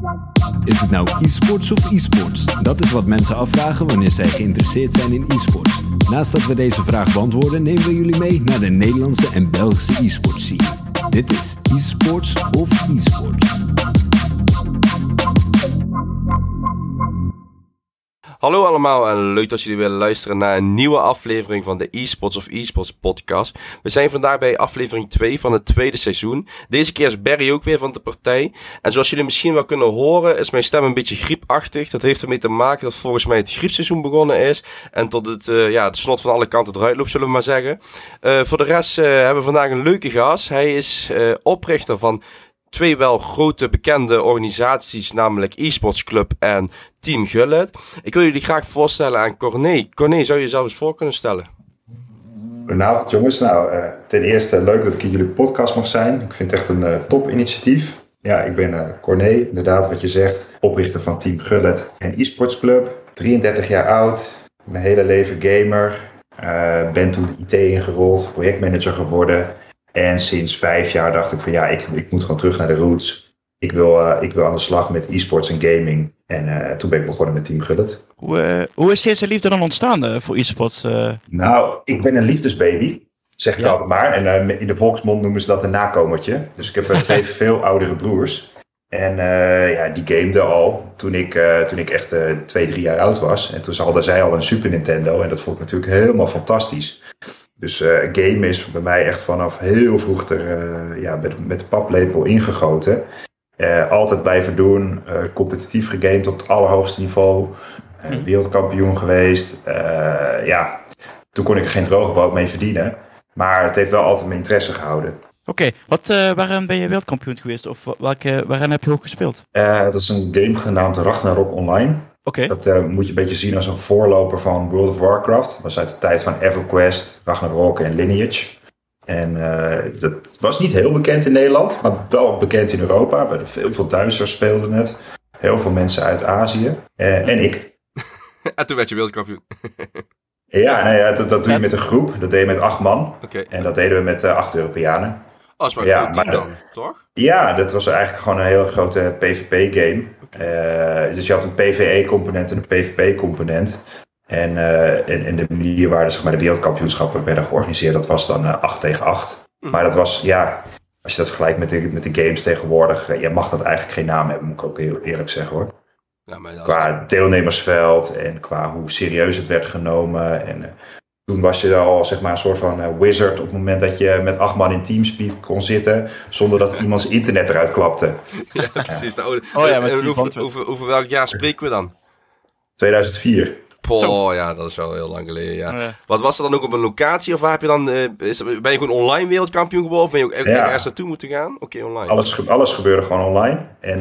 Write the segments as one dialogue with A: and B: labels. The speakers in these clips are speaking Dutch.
A: Is het nou e-sports of e-sports? Dat is wat mensen afvragen wanneer zij geïnteresseerd zijn in e-sports. Naast dat we deze vraag beantwoorden, nemen we jullie mee naar de Nederlandse en Belgische e-sports scene. Dit is e-sports of e-sports.
B: Hallo allemaal en leuk dat jullie willen luisteren naar een nieuwe aflevering van de e-sports of e-sports podcast. We zijn vandaag bij aflevering 2 van het tweede seizoen. Deze keer is Barry ook weer van de partij. En zoals jullie misschien wel kunnen horen is mijn stem een beetje griepachtig. Dat heeft ermee te maken dat volgens mij het griepseizoen begonnen is. En tot het de snot van alle kanten eruit loopt, zullen we maar zeggen. Voor de rest hebben we vandaag een leuke gast. Hij is oprichter van twee wel grote bekende organisaties, namelijk eSports Club en Team Gullit. Ik wil jullie graag voorstellen aan Corné. Corné, zou je jezelf eens voor kunnen stellen?
C: Goedenavond jongens. Ten eerste leuk dat ik in jullie podcast mag zijn. Ik vind het echt een top initiatief. Ja, ik ben Corné, inderdaad wat je zegt, oprichter van Team Gullit en eSports Club. 33 jaar oud, mijn hele leven gamer. Ben toen de IT ingerold, projectmanager geworden. En sinds 5 jaar dacht ik van ik moet gewoon terug naar de roots. Ik wil aan de slag met e-sports en gaming. En toen ben ik begonnen met Team Gullit.
D: Hoe is deze liefde dan ontstaan voor e-sports?
C: Nou, ik ben een liefdesbaby, zeg ik altijd maar. En in de volksmond noemen ze dat een nakomertje. Dus ik heb 2 veel oudere broers. En die gameden al toen ik echt 2-3 jaar oud was. En toen hadden zij al een Super Nintendo. En dat vond ik natuurlijk helemaal fantastisch. Dus gamen is bij mij echt vanaf heel vroeg met de paplepel ingegoten. Altijd blijven doen. Competitief gegamed op het allerhoogste niveau. Wereldkampioen geweest. Toen kon ik er geen droge brood mee verdienen. Maar het heeft wel altijd mijn interesse gehouden.
D: Oké, waarin ben je wereldkampioen geweest? Of waarin heb je ook gespeeld?
C: Dat is een game genaamd Ragnarok Online.
D: Okay.
C: Dat moet je een beetje zien als een voorloper van World of Warcraft. Dat was uit de tijd van EverQuest, Ragnarok en Lineage. En dat was niet heel bekend in Nederland, maar wel bekend in Europa. Veel Duitsers speelden het. Heel veel mensen uit Azië. En ik.
B: En toen werd je wereldkampioen.
C: Dat doe je met een groep. Dat deed je met 8 man.
B: Okay.
C: En dat deden we met 8 Europeanen.
B: Oh, dat is maar een goed team dan, toch?
C: Ja, dat was eigenlijk gewoon een hele grote PvP-game. Dus je had een PvE-component en een PvP-component. En de manier waar de wereldkampioenschappen werden georganiseerd, dat was dan 8 tegen 8. Maar dat was, als je dat vergelijkt met de games tegenwoordig, je mag dat eigenlijk geen naam hebben, moet ik ook heel eerlijk zeggen hoor. Ja, maar qua deelnemersveld en qua hoe serieus het werd genomen. En toen was je al een soort van wizard op het moment dat je met 8 man in Teamspeak kon zitten, zonder dat iemands internet eruit klapte.
B: Ja, precies.
C: Over
B: welk jaar spreken we dan?
C: 2004.
B: Ja, dat is wel heel lang geleden, ja. Wat was er dan ook op een locatie? Of waar heb je dan, ben je gewoon online wereldkampioen geworden? Of ben je ook ergens naartoe moeten gaan? Oké, online.
C: Alles gebeurde gewoon online. En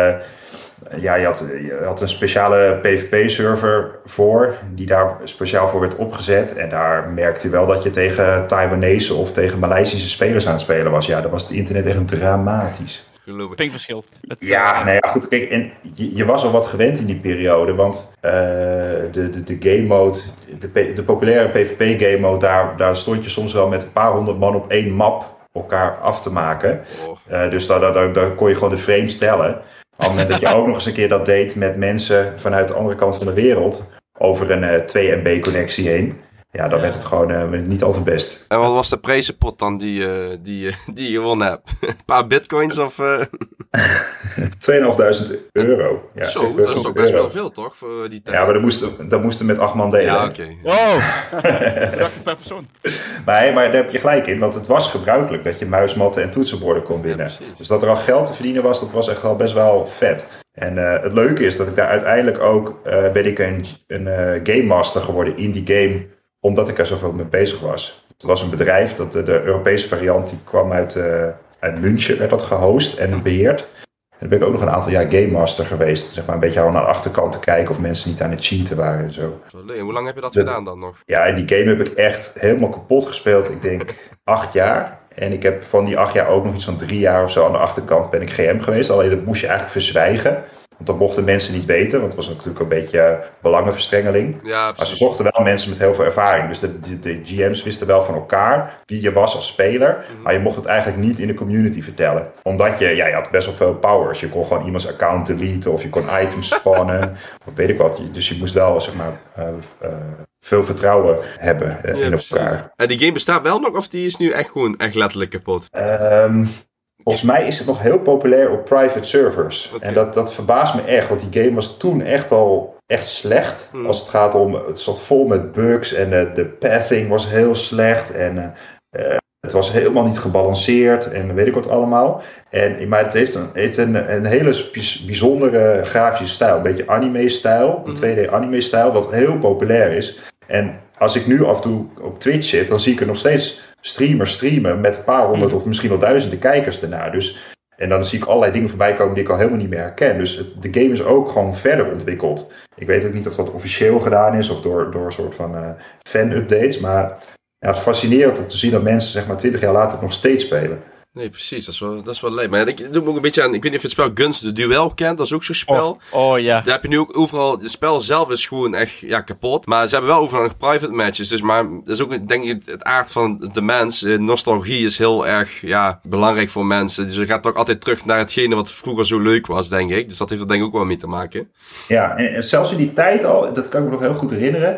C: je had een speciale PvP-server voor, die daar speciaal voor werd opgezet. En daar merkte je wel dat je tegen Taiwanese of tegen Maleisische spelers aan het spelen was. Ja, daar was het internet echt dramatisch.
D: Pinkverschil.
C: Goed. Kijk, en je was al wat gewend in die periode, want de game mode, de populaire PvP game mode, daar stond je soms wel met een paar 100 man op 1 map elkaar af te maken. Dus daar kon je gewoon de frames tellen. Op het moment dat je ook nog eens een keer dat deed met mensen vanuit de andere kant van de wereld over een 2 MB connectie heen. Ja, dan werd het gewoon niet altijd best.
B: En wat was de prijzenpot dan die je gewonnen hebt? Een paar bitcoins of...
C: €2.500. Ja,
B: zo, dat is toch best wel veel, toch? Voor die tijd.
C: Ja, maar dat moesten met 8 man delen.
B: Ja, oké.
D: Per persoon.
C: Maar daar heb je gelijk in, want het was gebruikelijk dat je muismatten en toetsenborden kon winnen. Ja, dus dat er al geld te verdienen was, dat was echt wel best wel vet. En het leuke is dat ik daar uiteindelijk ook ben ik een game master geworden in die game, omdat ik er zoveel mee bezig was. Het was een bedrijf, de Europese variant, die kwam uit München, werd dat gehost en beheerd. En dan ben ik ook nog een aantal jaar game master geweest. Een beetje aan de achterkant te kijken of mensen niet aan het cheaten waren en zo.
B: Hoe lang heb je dat gedaan dan nog?
C: Ja, die game heb ik echt helemaal kapot gespeeld. Ik denk 8 jaar. En ik heb van die 8 jaar ook nog iets van 3 jaar of zo aan de achterkant ben ik GM geweest. Alleen dat moest je eigenlijk verzwijgen. Want dat mochten mensen niet weten, want het was natuurlijk een beetje belangenverstrengeling.
B: Ja,
C: maar ze zochten wel mensen met heel veel ervaring. Dus de GM's wisten wel van elkaar wie je was als speler. Maar je mocht het eigenlijk niet in de community vertellen. Omdat je had best wel veel powers. Je kon gewoon iemands account deleten of je kon items spannen. Of weet ik wat. Dus je moest wel, zeg maar, veel vertrouwen hebben in elkaar.
B: En die game bestaat wel nog of die is nu echt gewoon echt letterlijk kapot?
C: Volgens mij is het nog heel populair op private servers. Okay. En dat verbaast me echt, want die game was toen echt slecht. Als het gaat om, het zat vol met bugs en de pathing was heel slecht. En het was helemaal niet gebalanceerd en weet ik wat allemaal. Maar het heeft een hele bijzondere grafische stijl. Een beetje anime-stijl, een 2D anime-stijl, wat heel populair is. En als ik nu af en toe op Twitch zit, dan zie ik er nog steeds streamers streamen met een paar honderd of misschien wel duizenden kijkers ernaar. En dan zie ik allerlei dingen voorbij komen die ik al helemaal niet meer herken. Dus de game is ook gewoon verder ontwikkeld. Ik weet ook niet of dat officieel gedaan is of door een soort van fan-updates. Maar het is fascinerend om te zien dat mensen zeg maar 20 jaar later nog steeds spelen.
B: Nee, precies. Dat is wel leuk. Maar ik doe me ook een beetje aan... Ik weet niet of je het spel Guns de Duel kent. Dat is ook zo'n spel.
D: Oh ja.
B: Daar heb je nu ook overal... Het spel zelf is gewoon echt kapot. Maar ze hebben wel overal nog private matches. Dus maar dat is ook denk ik het aard van de mens. Nostalgie is heel erg belangrijk voor mensen. Dus je gaat toch altijd terug naar hetgene wat vroeger zo leuk was, denk ik. Dus dat heeft er denk ik ook wel mee te maken.
C: Ja, en zelfs in die tijd al... Dat kan ik me nog heel goed herinneren.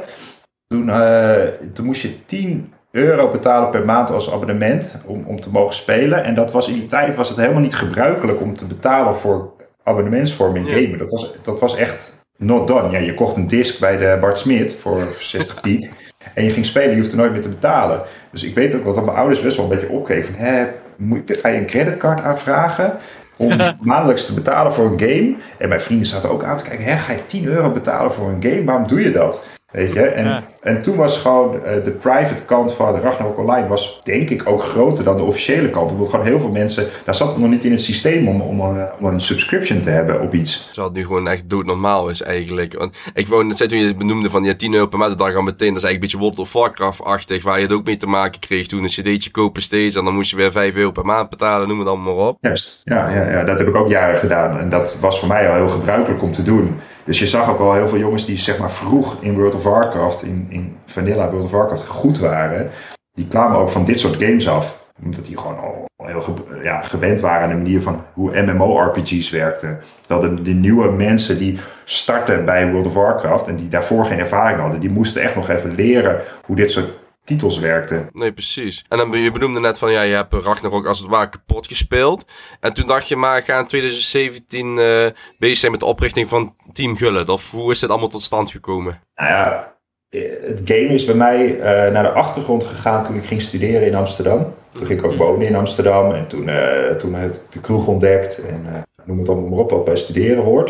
C: Toen moest je €10 betalen per maand als abonnement om te mogen spelen. En in die tijd was het helemaal niet gebruikelijk om te betalen voor abonnementsvorm in gamen. Dat was echt not done. Ja, je kocht een disc bij de Bart Smit voor 60 piek. En je ging spelen, je hoefde nooit meer te betalen. Dus ik weet ook dat mijn ouders best wel een beetje opkeken van, ga je een creditcard aanvragen om maandelijks te betalen voor een game? En mijn vrienden zaten ook aan te kijken, ga je €10 betalen voor een game? Waarom doe je dat? Weet je? En toen was gewoon de private kant van de Ragnarok Online was denk ik ook groter dan de officiële kant. Omdat gewoon heel veel mensen, daar zat het nog niet in het systeem om een subscription te hebben op iets.
B: Terwijl het nu gewoon echt doodnormaal is eigenlijk. Want ik wou net zeggen toen je het benoemde van €10 per maand, dan al meteen, dat is eigenlijk een beetje World of Warcraft-achtig, waar je het ook mee te maken kreeg toen een cd'tje kopen steeds en dan moest je weer €5 per maand betalen, noem het allemaal maar op.
C: Juist, ja, dat heb ik ook jaren gedaan en dat was voor mij al heel gebruikelijk om te doen. Dus je zag ook wel heel veel jongens die zeg maar vroeg in World of Warcraft, in Vanilla World of Warcraft goed waren. Die kwamen ook van dit soort games af. Omdat die gewoon al heel gewend waren aan de manier van hoe MMORPG's werkten. Terwijl de nieuwe mensen die starten bij World of Warcraft en die daarvoor geen ervaring hadden, die moesten echt nog even leren hoe dit soort titels werkten.
B: Nee, precies. En dan je benoemde net van, je hebt Ragnarok als het ware kapot gespeeld. En toen dacht je, maar ga in 2017 bezig zijn met de oprichting van Team Gullet. Of hoe is dit allemaal tot stand gekomen?
C: Nou ja, het game is bij mij naar de achtergrond gegaan toen ik ging studeren in Amsterdam. Toen ging ik ook wonen in Amsterdam en toen de kroeg ontdekt en noem het allemaal maar op wat bij studeren hoort.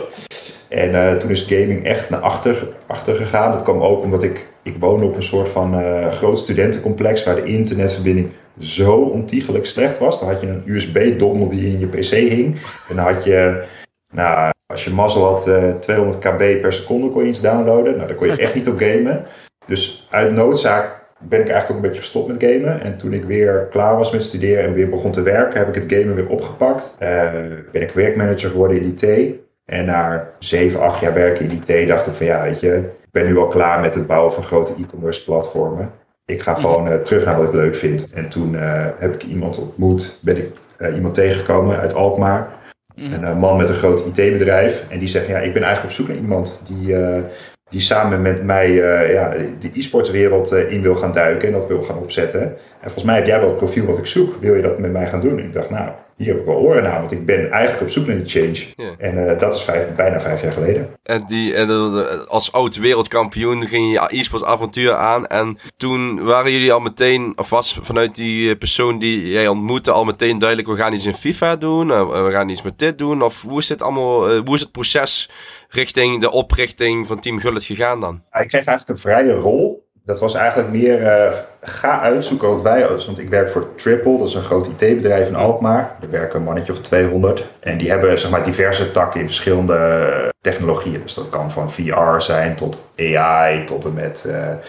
C: En toen is gaming echt naar achter gegaan. Dat kwam ook omdat ik woonde op een soort van groot studentencomplex waar de internetverbinding zo ontiegelijk slecht was. Dan had je een USB-dongel die in je pc hing. En dan had je, als je mazzel had, 200 kb per seconde kon je iets downloaden. Nou, daar kon je echt niet op gamen. Dus uit noodzaak ben ik eigenlijk ook een beetje gestopt met gamen. En toen ik weer klaar was met studeren en weer begon te werken, heb ik het gamen weer opgepakt. Ben ik werkmanager geworden in IT. En na 7-8 jaar werken in IT dacht ik van weet je, ik ben nu al klaar met het bouwen van grote e-commerce platformen. Ik ga gewoon terug naar wat ik leuk vind. En toen heb ik iemand ontmoet, ben ik iemand tegengekomen uit Alkmaar. Een man met een groot IT-bedrijf. En die zegt, ik ben eigenlijk op zoek naar iemand die samen met mij de e-sportswereld in wil gaan duiken en dat wil gaan opzetten. En volgens mij heb jij wel het profiel wat ik zoek. Wil je dat met mij gaan doen? En ik dacht, hier heb ik wel oren naar, want ik ben eigenlijk op zoek naar die change. Ja. En dat is bijna 5 jaar geleden.
B: En als oud wereldkampioen ging je e-sports avontuur aan. En toen waren jullie al meteen, of was vanuit die persoon die jij ontmoette al meteen duidelijk, we gaan iets in FIFA doen, we gaan iets met dit doen. Of hoe is dit allemaal, hoe is het proces richting de oprichting van Team Gullet gegaan dan?
C: Ik kreeg eigenlijk een vrije rol. Dat was eigenlijk meer, ga uitzoeken wat wij... Want ik werk voor Triple, dat is een groot IT-bedrijf in Alkmaar. Daar werken een mannetje of 200. En die hebben zeg maar diverse takken in verschillende technologieën. Dus dat kan van VR zijn tot AI, tot en met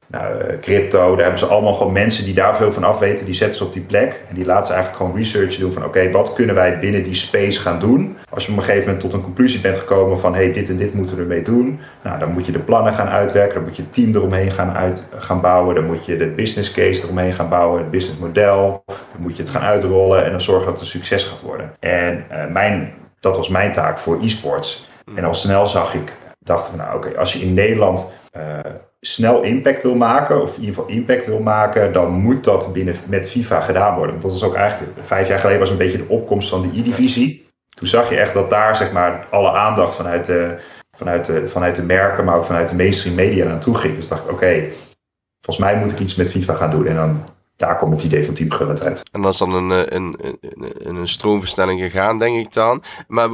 C: crypto. Daar hebben ze allemaal gewoon mensen die daar veel van af weten. Die zetten ze op die plek. En die laten ze eigenlijk gewoon research doen van oké, wat kunnen wij binnen die space gaan doen? Als je op een gegeven moment tot een conclusie bent gekomen van dit en dit moeten we ermee doen. Nou, dan moet je de plannen gaan uitwerken. Dan moet je het team eromheen gaan bouwen. Dan moet je de business case eromheen gaan bouwen. Het businessmodel. Dan moet je het gaan uitrollen. En dan zorgen dat het een succes gaat worden. En dat was mijn taak voor e-sports. En al snel dacht ik van als je in Nederland snel impact wil maken, of in ieder geval impact wil maken, dan moet dat met FIFA gedaan worden. Want dat was ook eigenlijk 5 jaar geleden was een beetje de opkomst van de E-divisie. Toen zag je echt dat daar zeg maar alle aandacht vanuit de merken, maar ook vanuit de mainstream media naartoe ging. Dus dacht ik, volgens mij moet ik iets met FIFA gaan doen. En dan daar komt het idee van Team Gullit uit.
B: En dat is dan een stroomversnelling gegaan, denk ik dan. Maar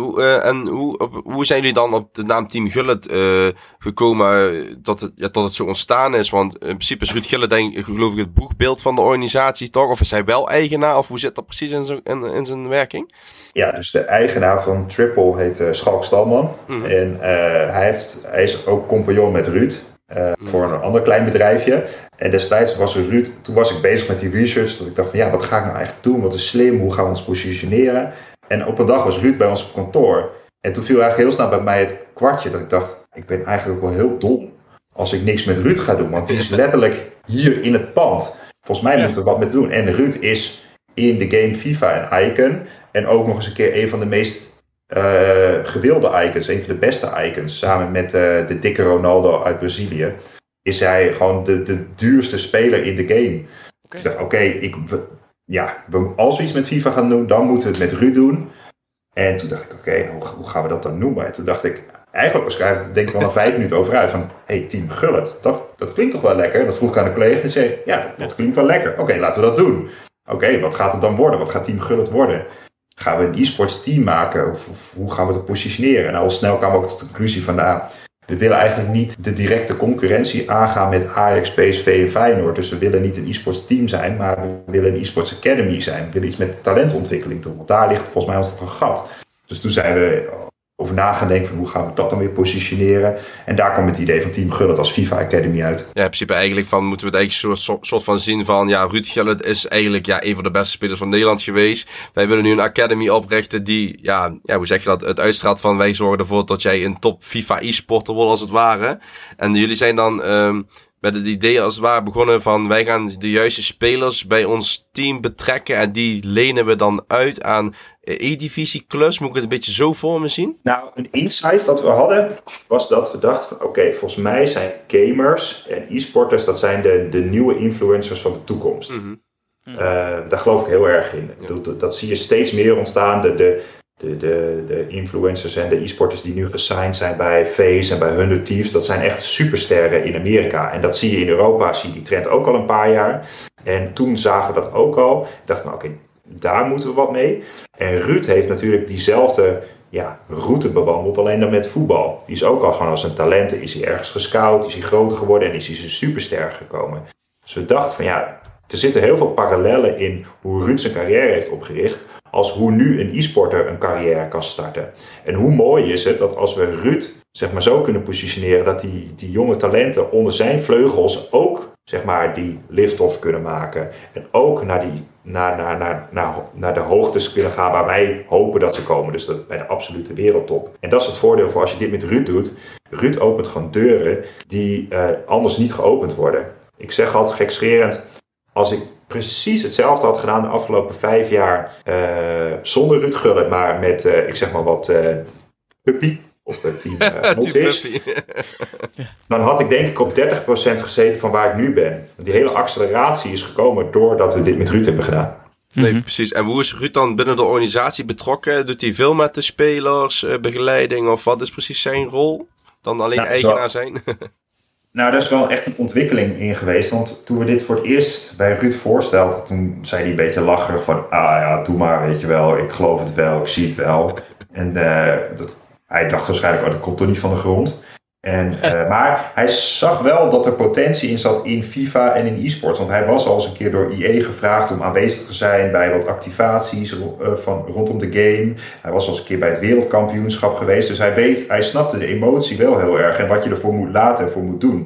B: hoe zijn jullie dan op de naam Team Gullit gekomen dat het zo ontstaan is? Want in principe is Ruud Gullit, geloof ik, het boegbeeld van de organisatie, toch? Of is hij wel eigenaar? Of hoe zit dat precies in zijn werking?
C: Ja, dus de eigenaar van Triple heet Schalk Stalman. Mm-hmm. En hij is ook compagnon met Ruud. Voor een ander klein bedrijfje. En destijds toen was ik bezig met die research. Dat ik dacht van wat ga ik nou eigenlijk doen? Wat is slim? Hoe gaan we ons positioneren? En op een dag was Ruud bij ons op kantoor. En toen viel eigenlijk heel snel bij mij het kwartje. Dat ik dacht, ik ben eigenlijk ook wel heel dom als ik niks met Ruud ga doen. Want die is letterlijk hier in het pand. Volgens mij moeten we wat met doen. En Ruud is in de game FIFA een icon. En ook nog eens een keer een van de meest gewilde icons, een van de beste icons, samen met de dikke Ronaldo uit Brazilië, is hij gewoon de duurste speler in de game. Okay. Ik dacht, als we iets met FIFA gaan doen, dan moeten we het met Ruud doen. En toen dacht ik, hoe gaan we dat dan noemen? En toen dacht ik, eigenlijk waarschijnlijk denk ik wel na 5 minuten over uit van, Team Gullit, dat klinkt toch wel lekker? Dat vroeg ik aan de collega en zei, dat klinkt wel lekker. Oké, laten we dat doen. Oké, wat gaat het dan worden? Wat gaat Team Gullit worden? Gaan we een e-sports team maken? Of hoe gaan we het positioneren? En al snel kwam ook tot de conclusie van, we willen eigenlijk niet de directe concurrentie aangaan met Ajax, PSV en Feyenoord. Dus we willen niet een e-sports team zijn, maar we willen een e-sports academy zijn. We willen iets met talentontwikkeling doen, want daar ligt volgens mij ons nog een gat. Dus toen zijn we over na gaan denken van hoe gaan we dat dan weer positioneren. En daar kwam het idee van Team Gullit als FIFA Academy uit. Ja,
B: in principe eigenlijk moeten we het eigenlijk soort van zien van, Ruud Gullit is eigenlijk een van de beste spelers van Nederland geweest. Wij willen nu een academy oprichten die, hoe zeg je dat, het uitstraalt van wij zorgen ervoor dat jij een top FIFA e-sporter wordt als het ware. En jullie zijn dan met het idee als het ware begonnen van wij gaan de juiste spelers bij ons team betrekken en die lenen we dan uit aan E-divisie clubs. Moet ik het een beetje zo voor me zien?
C: Nou, een insight wat we hadden was dat we dachten van volgens mij zijn gamers en e-sporters, dat zijn de nieuwe influencers van de toekomst. Mm-hmm. Daar geloof ik heel erg in. Dat zie je steeds meer ontstaan. De influencers en de e-sporters die nu gesigned zijn bij FaZe en bij 100 Thieves, dat zijn echt supersterren in Amerika. En dat zie je in Europa, zie je die trend ook al een paar jaar. En toen zagen we dat ook al. Dachten we, daar moeten we wat mee. En Ruud heeft natuurlijk diezelfde route bewandeld, alleen dan met voetbal. Die is ook al gewoon als zijn talenten, is hij ergens gescout, is hij groter geworden en is hij een superster gekomen. Dus we dachten van er zitten heel veel parallellen in hoe Ruud zijn carrière heeft opgericht, als hoe nu een e-sporter een carrière kan starten. En hoe mooi is het dat als we Ruud zo kunnen positioneren, dat die jonge talenten onder zijn vleugels ook die lift-off kunnen maken. En ook naar de hoogtes kunnen gaan waar wij hopen dat ze komen. Dus bij de absolute wereldtop. En dat is het voordeel voor als je dit met Ruud doet. Ruud opent gewoon deuren die anders niet geopend worden. Ik zeg altijd gekscherend, als ik precies hetzelfde had gedaan de afgelopen 5 jaar zonder Ruud Gullit, maar met, Puppy of Team Goldfish, dan had ik denk ik op 30% gezeten van waar ik nu ben. Die hele acceleratie is gekomen doordat we dit met Ruud hebben gedaan.
B: Nee, precies. En hoe is Ruud dan binnen de organisatie betrokken? Doet hij veel met de spelers, begeleiding of wat is precies zijn rol? Dan alleen eigenaar zijn?
C: Nou, daar is wel echt een ontwikkeling in geweest. Want toen we dit voor het eerst bij Ruud voorstelden, toen zei hij een beetje lacherig van, doe maar, weet je wel, ik geloof het wel, ik zie het wel. En hij dacht waarschijnlijk, dat komt toch niet van de grond. Maar hij zag wel dat er potentie in zat in FIFA en in e-sports. Want hij was al eens een keer door EA gevraagd om aanwezig te zijn bij wat activaties rondom de game. Hij was al eens een keer bij het wereldkampioenschap geweest. Dus hij snapte de emotie wel heel erg en wat je ervoor moet laten en voor moet doen.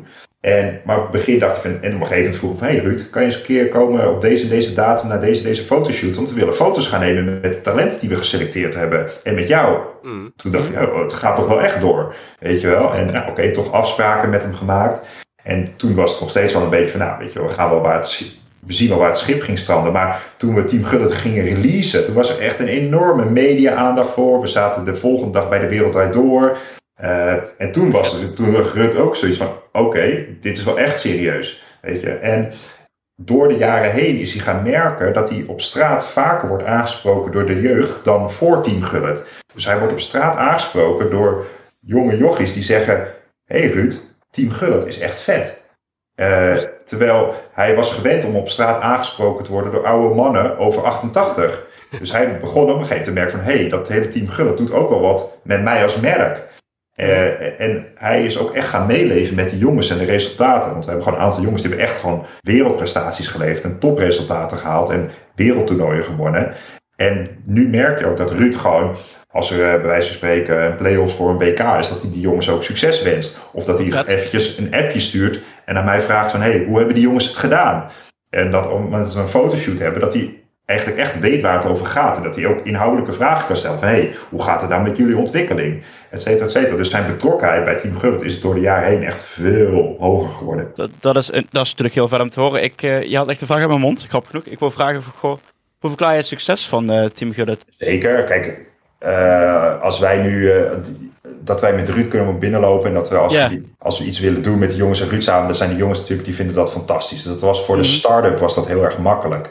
C: Maar op het begin dacht ik en op een gegeven moment vroeg ik van, hey Ruud, kan je eens een keer komen op deze datum naar deze fotoshoot? Want we willen foto's gaan nemen met de talenten die we geselecteerd hebben en met jou. Toen dacht ik, het gaat toch wel echt door, weet je wel. En oké, toch afspraken met hem gemaakt. En toen was het nog steeds wel een beetje van, weet je wel, we zien wel waar het schip ging stranden. Maar toen we Team Gullit gingen releasen, toen was er echt een enorme media-aandacht voor. We zaten de volgende dag bij de Wereld Draait Door. En toen was Ruud ook zoiets van, oké, dit is wel echt serieus. Weet je. En door de jaren heen is hij gaan merken dat hij op straat vaker wordt aangesproken door de jeugd dan voor Team Gullit. Dus hij wordt op straat aangesproken door jonge jochies die zeggen, hey Ruud, Team Gullit is echt vet. Terwijl hij was gewend om op straat aangesproken te worden door oude mannen over 88. Dus hij begon op een gegeven moment te merken van, hey, dat hele Team Gullit doet ook wel wat met mij als merk. En hij is ook echt gaan meeleven met die jongens en de resultaten. Want we hebben gewoon een aantal jongens die hebben echt gewoon wereldprestaties geleverd en topresultaten gehaald en wereldtoernooien gewonnen. En nu merk je ook dat Ruud gewoon, als er bij wijze van spreken een play-offs voor een WK is, dat hij die jongens ook succes wenst. Of dat hij eventjes een appje stuurt en aan mij vraagt van, hey, hoe hebben die jongens het gedaan? En dat omdat we een fotoshoot hebben, dat hij eigenlijk echt weet waar het over gaat. En dat hij ook inhoudelijke vragen kan stellen. Van, hey, hoe gaat het nou met jullie ontwikkeling? Etcetera, etcetera. Dus zijn betrokkenheid bij Team Gullit is door de jaren heen echt veel hoger geworden.
D: Dat is natuurlijk heel ver om te horen. Je had echt een vraag in mijn mond, grappig genoeg. Ik wil vragen, hoe verklaar je het succes van Team Gullit?
C: Zeker. Kijk, als wij nu, dat wij met Ruud kunnen binnenlopen en dat we als we iets willen doen met de jongens en Ruud samen, dan zijn de jongens natuurlijk, die vinden dat fantastisch. Dus dat was voor de start-up was dat heel erg makkelijk.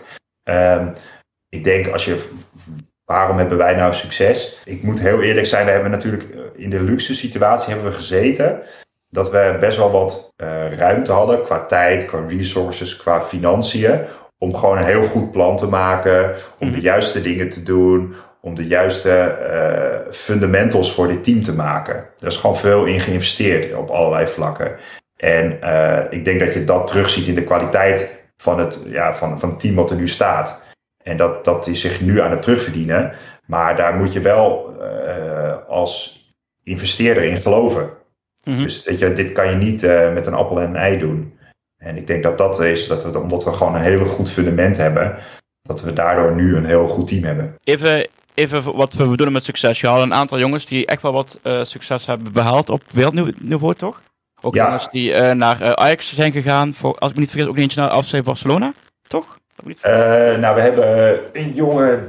C: Ik denk, waarom hebben wij nou succes? Ik moet heel eerlijk zijn, we hebben natuurlijk in de luxe situatie hebben we gezeten dat we best wel wat ruimte hadden qua tijd, qua resources, qua financiën, om gewoon een heel goed plan te maken, om de juiste dingen te doen, om de juiste fundamentals voor dit team te maken. Er is gewoon veel in geïnvesteerd op allerlei vlakken. En ik denk dat je dat terugziet in de kwaliteit van het team wat er nu staat. En dat is zich nu aan het terugverdienen. Maar daar moet je wel als investeerder in geloven. Dus dit kan je niet met een appel en een ei doen. En ik denk dat is, omdat we gewoon een heel goed fundament hebben, dat we daardoor nu een heel goed team hebben.
D: Even wat we bedoelen met succes. Je had een aantal jongens die echt wel wat succes hebben behaald op wereldniveau, toch? Ook jongens die naar Ajax zijn gegaan, als ik me niet vergis, ook eentje naar FC Barcelona, toch?
C: We hebben een jongen,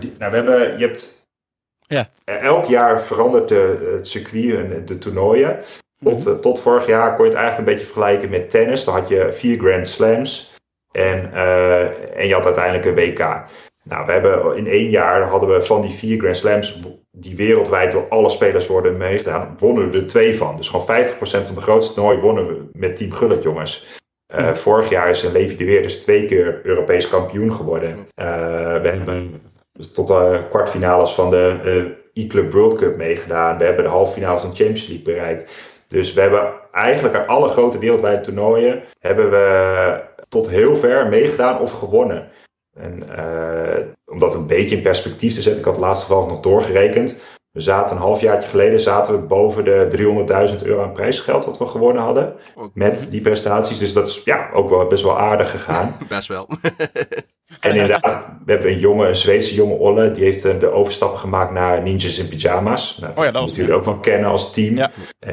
C: elk jaar verandert het circuit en de toernooien. Tot vorig jaar kon je het eigenlijk een beetje vergelijken met tennis. Dan had je 4 Grand Slams en je had uiteindelijk een WK. Nou, we hebben in 1 jaar hadden we van die 4 Grand Slams, die wereldwijd door alle spelers worden meegedaan, wonnen we er 2 van. Dus gewoon 50% van de grootste toernooi wonnen we met Team Gullit, jongens. Vorig jaar is Levi de Weer dus 2 keer Europees kampioen geworden. We hebben tot de kwartfinales van de E-Club World Cup meegedaan. We hebben de halve finales van de Champions League bereikt. Dus we hebben eigenlijk aan alle grote wereldwijde toernooien hebben we tot heel ver meegedaan of gewonnen. En om dat een beetje in perspectief te zetten, ik had het laatst geval nog doorgerekend. We zaten een halfjaartje geleden boven de €300.000 aan prijsgeld wat we gewonnen hadden. Met die prestaties. Dus dat is ook wel best wel aardig gegaan.
B: Best wel.
C: En inderdaad, we hebben een Zweedse jonge Olle. Die heeft de overstap gemaakt naar Ninjas in Pyjama's. Nou, dat moeten jullie ook wel kennen als team. Ja.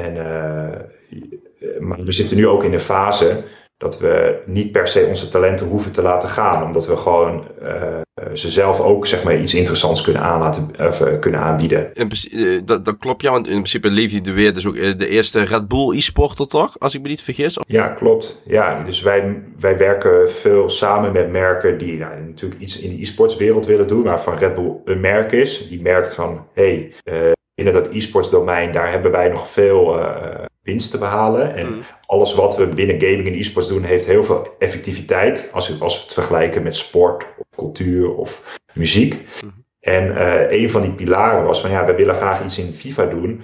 C: Maar we zitten nu ook in een fase dat we niet per se onze talenten hoeven te laten gaan. Omdat we gewoon ze zelf ook iets interessants kunnen aanbieden.
B: Dat klopt, ja. Want in principe Levi de Weer is ook de eerste Red Bull e-sporter, toch? Als ik me niet vergis.
C: Ja, klopt. Ja, dus wij werken veel samen met merken die natuurlijk iets in de e-sportswereld willen doen. Waarvan Red Bull een merk is. Die merkt van, binnen dat e-sports domein, daar hebben wij nog veel winst te behalen. En alles wat we binnen gaming en e-sports doen, heeft heel veel effectiviteit. Als we het vergelijken met sport, of cultuur of muziek. En een van die pilaren was van, we willen graag iets in FIFA doen.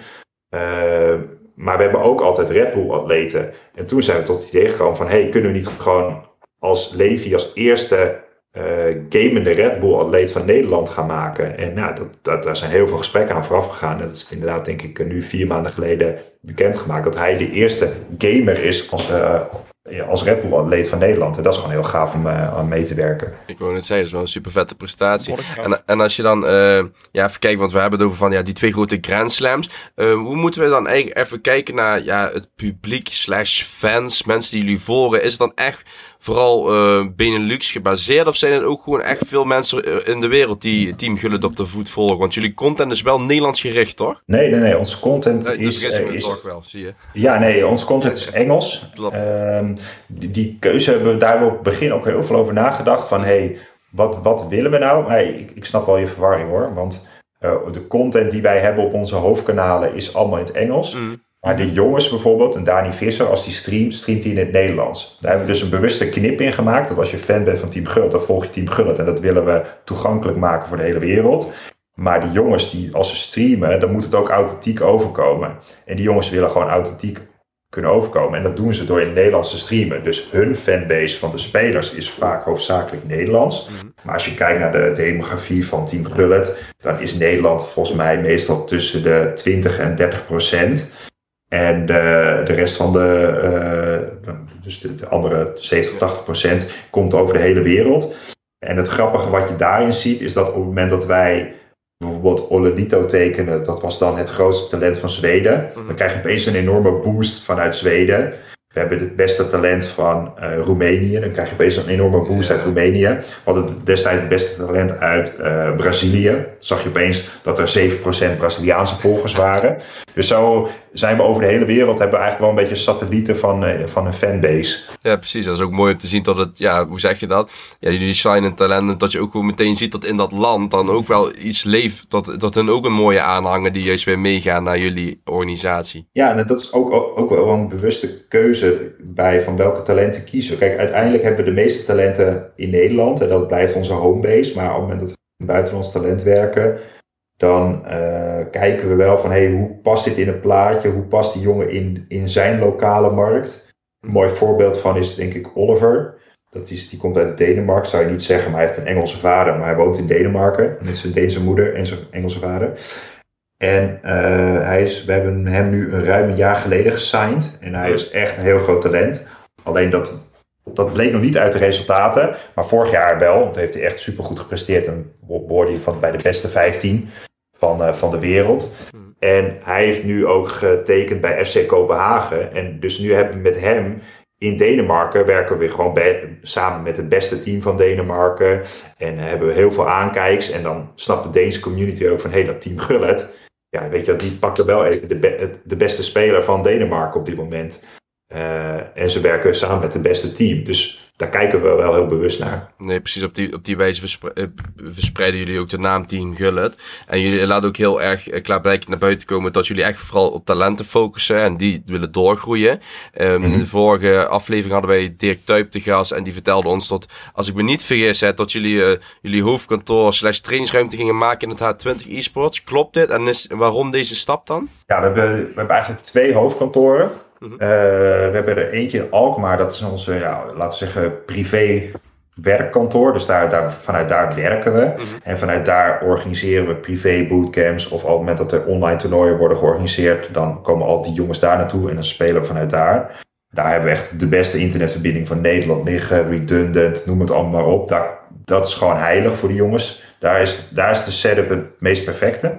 C: Maar we hebben ook altijd Red Bull atleten. En toen zijn we tot het idee gekomen van, kunnen we niet gewoon als Levi als eerste gamende Red Bull atleet van Nederland gaan maken. En daar zijn heel veel gesprekken aan vooraf gegaan. En dat is inderdaad, denk ik, nu 4 maanden geleden bekendgemaakt dat hij de eerste gamer is als Red Bull atleet van Nederland. En dat is gewoon heel gaaf om aan mee te werken.
B: Ik wou net zeggen, dat is wel een super vette prestatie. En als je dan even kijkt, want we hebben het over van die 2 grote Grand Slams. Hoe moeten we dan eigenlijk even kijken naar het publiek / fans, mensen die jullie volgen? Is het dan echt vooral Benelux gebaseerd? Of zijn het ook gewoon echt veel mensen in de wereld die Team Gullit op de voet volgen? Want jullie content is wel Nederlands gericht, toch?
C: Nee. Onze content is
B: toch wel, zie je.
C: Ja, nee, onze content is Engels.
B: Klopt.
C: Die keuze hebben we daar op het begin ook heel veel over nagedacht. Van, wat willen we nou? Nee, ik snap wel je verwarring hoor. Want de content die wij hebben op onze hoofdkanalen is allemaal in het Engels. Maar de jongens bijvoorbeeld, en Dani Visser, als die streamt hij in het Nederlands. Daar hebben we dus een bewuste knip in gemaakt. Dat als je fan bent van Team Gullit, dan volg je Team Gullit. En dat willen we toegankelijk maken voor de hele wereld. Maar die jongens, als ze streamen, dan moet het ook authentiek overkomen. En die jongens willen gewoon authentiek kunnen overkomen. En dat doen ze door in het Nederlands te streamen. Dus hun fanbase van de spelers is vaak hoofdzakelijk Nederlands. Maar als je kijkt naar de demografie van Team Gullit, dan is Nederland volgens mij meestal tussen de 20 en 30%. En de rest van dus de andere 70-80% komt over de hele wereld. En het grappige wat je daarin ziet, is dat op het moment dat wij bijvoorbeeld Olenito tekenen, dat was dan het grootste talent van Zweden. Dan krijg je opeens een enorme boost vanuit Zweden. We hebben het beste talent van Roemenië. Dan krijg je opeens een enorme boost uit Roemenië. We hadden destijds het beste talent uit Brazilië. Zag je opeens dat er 7% Braziliaanse volgers waren. Dus zo zijn we over de hele wereld, hebben we eigenlijk wel een beetje satellieten van een fanbase.
B: Ja, precies. Dat is ook mooi om te zien dat het, hoe zeg je dat? Ja, jullie shine talenten, dat je ook gewoon meteen ziet dat in dat land dan ook wel iets leeft. Dat hun ook een mooie aanhanger die juist weer meegaan naar jullie organisatie.
C: Ja, en dat is ook wel een bewuste keuze bij van welke talenten kiezen. Kijk, uiteindelijk hebben we de meeste talenten in Nederland en dat blijft onze homebase. Maar op het moment dat we buitenlands talent werken, dan kijken we wel van hoe past dit in een plaatje? Hoe past die jongen in zijn lokale markt? Een mooi voorbeeld van is denk ik Oliver. Die komt uit Denemarken, zou je niet zeggen, maar hij heeft een Engelse vader, maar hij woont in Denemarken met zijn Deense moeder en zijn Engelse vader. En we hebben hem nu ruim een jaar geleden gesigned. En hij is echt een heel groot talent. Alleen dat bleek nog niet uit de resultaten. Maar vorig jaar wel. Want heeft hij echt supergoed gepresteerd. En behoorde hij bij de beste 15 van de wereld. En hij heeft nu ook getekend bij FC Kopenhagen. En dus nu hebben we met hem in Denemarken werken we gewoon samen met het beste team van Denemarken. En hebben we heel veel aankijks. En dan snapt de Deense community ook van dat Team Gullit. Ja, weet je, die pakt er wel even de beste speler van Denemarken op dit moment. En ze werken samen met het beste team. Dus daar kijken we wel heel bewust naar.
B: Nee, precies. Op die wijze verspreiden jullie ook de naam Team Gullit. En jullie laten ook heel erg klaarblijkelijk naar buiten komen dat jullie echt vooral op talenten focussen en die willen doorgroeien. In de vorige aflevering hadden wij Dirk Tuyp te gast en die vertelde ons dat, als ik me niet vergis, dat jullie hoofdkantoor / trainingsruimte gingen maken in het H20 eSports. Klopt dit? En waarom deze stap dan?
C: Ja, we hebben eigenlijk 2 hoofdkantoren. We hebben er eentje in Alkmaar, dat is onze, laten we zeggen, privé werkkantoor. Dus vanuit daar werken we. En vanuit daar organiseren we privé bootcamps. Of op het moment dat er online toernooien worden georganiseerd, dan komen al die jongens daar naartoe en dan spelen we vanuit daar. Daar hebben we echt de beste internetverbinding van Nederland liggen, redundant, noem het allemaal maar op. Dat is gewoon heilig voor de jongens. Daar is de setup het meest perfecte.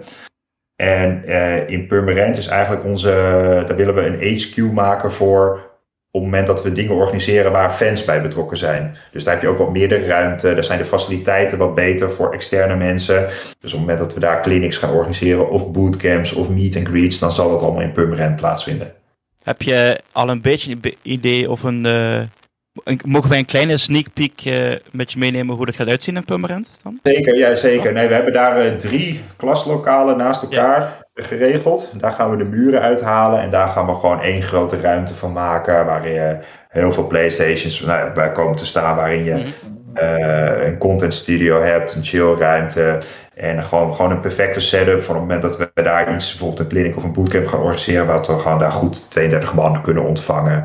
C: En in Purmerend is eigenlijk daar willen we een HQ maken voor op het moment dat we dingen organiseren waar fans bij betrokken zijn. Dus daar heb je ook wat meer de ruimte. Daar zijn de faciliteiten wat beter voor externe mensen. Dus op het moment dat we daar clinics gaan organiseren of bootcamps of meet and greets, dan zal dat allemaal in Purmerend plaatsvinden.
D: Heb je al een beetje een idee of mogen wij een kleine sneak peek met je meenemen hoe dat gaat uitzien in Purmerend dan?
C: Zeker, ja zeker. Nee, we hebben daar 3 klaslokalen naast elkaar geregeld. Daar gaan we de muren uithalen en daar gaan we gewoon 1 grote ruimte van maken waarin je heel veel PlayStations bij komen te staan, waarin je een content studio hebt, een chillruimte en gewoon een perfecte setup voor op het moment dat we daar iets, bijvoorbeeld een clinic of een bootcamp gaan organiseren, waar we gewoon daar goed 32 man kunnen ontvangen.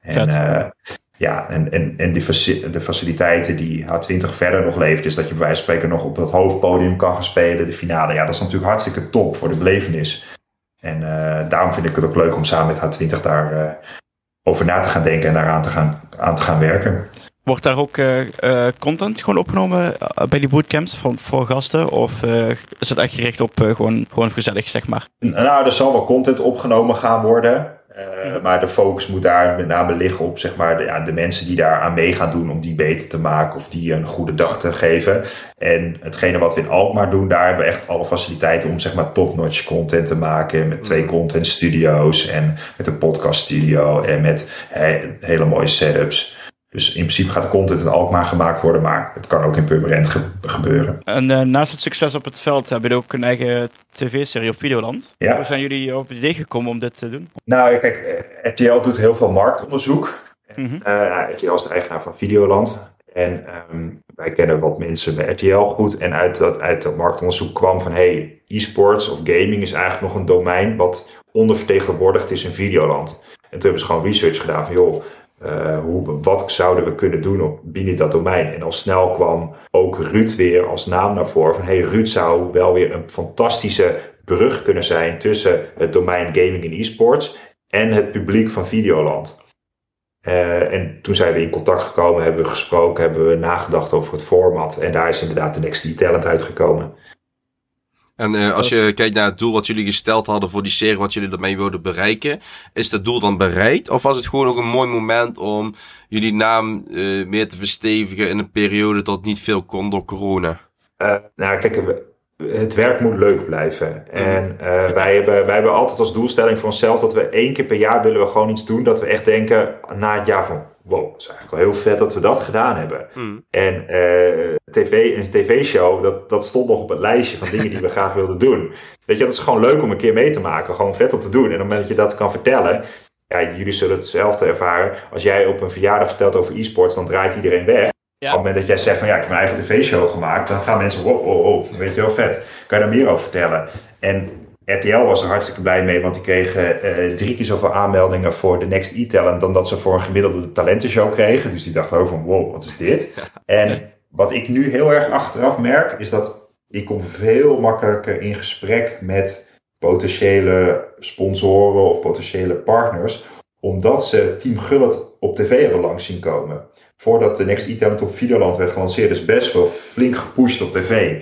C: En de faciliteiten die H20 verder nog leeft, is dat je bij wijze van spreken nog op dat hoofdpodium kan gaan spelen, de finale. Ja, dat is natuurlijk hartstikke top voor de belevenis. En daarom vind ik het ook leuk om samen met H20 daar over na te gaan denken en daaraan aan te gaan werken.
D: Wordt daar ook content gewoon opgenomen bij die bootcamps voor gasten? Of is het echt gericht op gewoon gezellig, zeg maar?
C: Nou, er zal wel content opgenomen gaan worden. Maar de focus moet daar met name liggen op zeg maar, de mensen die daar aan mee gaan doen om die beter te maken of die een goede dag te geven. En hetgene wat we in Alkmaar doen, daar hebben we echt alle faciliteiten om zeg maar top-notch content te maken. Met 2 content studio's en met een podcast studio en met hele mooie setups. Dus in principe gaat de content in Alkmaar gemaakt worden, maar het kan ook in Purmerend gebeuren.
D: En naast het succes op het veld hebben jullie ook een eigen tv-serie op Videoland.
C: Ja.
D: Hoe zijn jullie op het idee gekomen om dit te doen?
C: Nou, kijk, RTL doet heel veel marktonderzoek.
D: Mm-hmm.
C: RTL is de eigenaar van Videoland. En wij kennen wat mensen bij RTL goed. En uit dat marktonderzoek kwam van e-sports of gaming is eigenlijk nog een domein wat ondervertegenwoordigd is in Videoland. En toen hebben ze gewoon research gedaan van joh, wat zouden we kunnen doen binnen dat domein? En al snel kwam ook Ruud weer als naam naar voren. Van Ruud zou wel weer een fantastische brug kunnen zijn tussen het domein gaming en e-sports en het publiek van Videoland. En toen zijn we in contact gekomen, hebben we gesproken, hebben we nagedacht over het format. En daar is inderdaad de Next E-Talent uitgekomen.
B: En als je kijkt naar het doel wat jullie gesteld hadden voor die serie, wat jullie ermee wilden bereiken, is dat doel dan bereikt? Of was het gewoon ook een mooi moment om jullie naam meer te verstevigen in een periode dat niet veel kon door corona?
C: Nou, kijk, het werk moet leuk blijven. En wij hebben altijd als doelstelling voor onszelf dat we 1 keer per jaar willen we gewoon iets doen dat we echt denken na het jaar van wow, het is eigenlijk wel heel vet dat we dat gedaan hebben. En een tv-show, dat stond nog op het lijstje van dingen die we graag wilden doen. Weet je, dat is gewoon leuk om een keer mee te maken. Gewoon vet om te doen. En op het moment dat je dat kan vertellen, ja, jullie zullen hetzelfde ervaren. Als jij op een verjaardag vertelt over e-sports, dan draait iedereen weg. Ja. Op het moment dat jij zegt van ja, ik heb mijn eigen tv-show gemaakt, dan gaan mensen wow, weet je wel, vet. Kan je daar meer over vertellen? En RTL was er hartstikke blij mee, want die kregen 3 keer zoveel aanmeldingen voor de Next E-Talent dan dat ze voor een gemiddelde talentenshow kregen. Dus die dachten ook van wow, wat is dit? En wat ik nu heel erg achteraf merk, is dat ik kom veel makkelijker in gesprek met potentiële sponsoren of potentiële partners, omdat ze Team Gullit op tv hebben langs zien komen. Voordat de Next E-Talent op Videoland werd gelanceerd, is best wel flink gepusht op tv.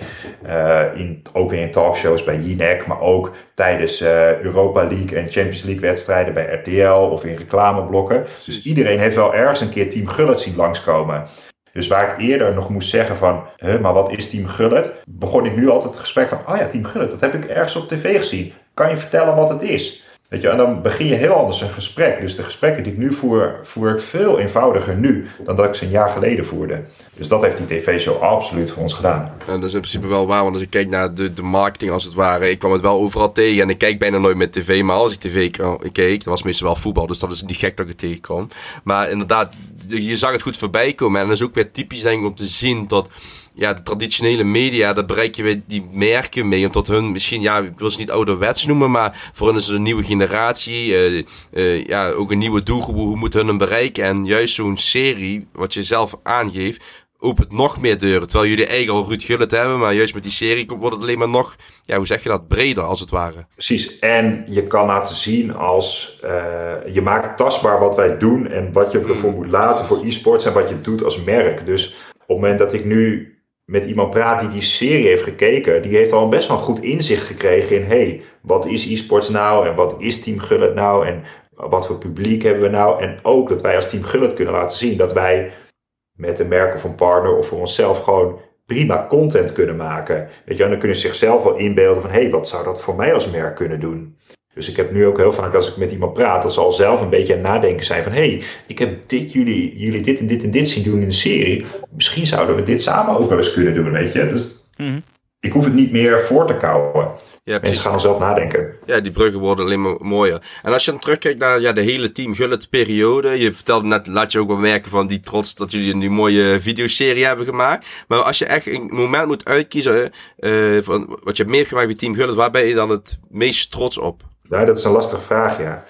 C: Ook in talkshows bij Jinek, maar ook tijdens Europa League en Champions League wedstrijden bij RTL of in reclameblokken. Dus iedereen heeft wel ergens een keer Team Gullit zien langskomen. Dus waar ik eerder nog moest zeggen van, maar wat is Team Gullit? Begon ik nu altijd het gesprek van, oh ja, Team Gullit, dat heb ik ergens op tv gezien. Kan je vertellen wat het is? Weet je, en dan begin je heel anders een gesprek. Dus de gesprekken die ik nu voer ik veel eenvoudiger nu dan dat ik ze een jaar geleden voerde. Dus dat heeft die tv-show absoluut voor ons gedaan.
B: En dat is in principe wel waar, want als ik kijk naar de marketing als het ware, ik kwam het wel overal tegen en ik kijk bijna nooit met tv, maar als ik tv keek, dat was meestal wel voetbal, dus dat is niet gek dat ik het tegenkwam. Maar inderdaad, je zag het goed voorbij komen en dat is ook weer typisch denk ik om te zien dat ja, de traditionele media, daar bereik je weer die merken mee, omdat hun misschien, ja, ik wil ze niet ouderwets noemen, maar voor hen is het een nieuwe generatie, ja, ook een nieuwe doelgroep, hoe moet hun hem bereiken? En juist zo'n serie, wat je zelf aangeeft, opent nog meer deuren. Terwijl jullie eigenlijk al Ruud Gullit hebben, maar juist met die serie wordt het alleen maar nog, ja, hoe zeg je dat, breder als het ware.
C: Precies, en je kan laten zien als, je maakt tastbaar wat wij doen en wat je ervoor moet laten voor e-sports en wat je doet als merk. Dus op het moment dat ik nu met iemand praat die serie heeft gekeken, die heeft al best wel goed inzicht gekregen in, wat is e-sports nou en wat is Team Gullit nou en wat voor publiek hebben we nou. En ook dat wij als Team Gullit kunnen laten zien dat wij met een merk of een partner of voor onszelf gewoon prima content kunnen maken. Weet je, en dan kunnen ze zichzelf wel inbeelden van, wat zou dat voor mij als merk kunnen doen? Dus ik heb nu ook heel vaak als ik met iemand praat, dat ze al zelf een beetje aan het nadenken zijn van, ik heb jullie dit en dit zien doen in de serie. Misschien zouden we dit samen ook wel eens kunnen doen, weet je. Dus ik hoef het niet meer voor te kouwen. Ja, mensen gaan al zelf nadenken.
B: Ja, die bruggen worden alleen maar mooier. En als je dan terugkijkt naar de hele Team Gullit periode. Je vertelde net, laat je ook wel merken van die trots dat jullie een mooie videoserie hebben gemaakt. Maar als je echt een moment moet uitkiezen van wat je hebt meegemaakt bij Team Gullit, waar ben je dan het meest trots op?
C: Nou, dat is een lastige vraag, ja.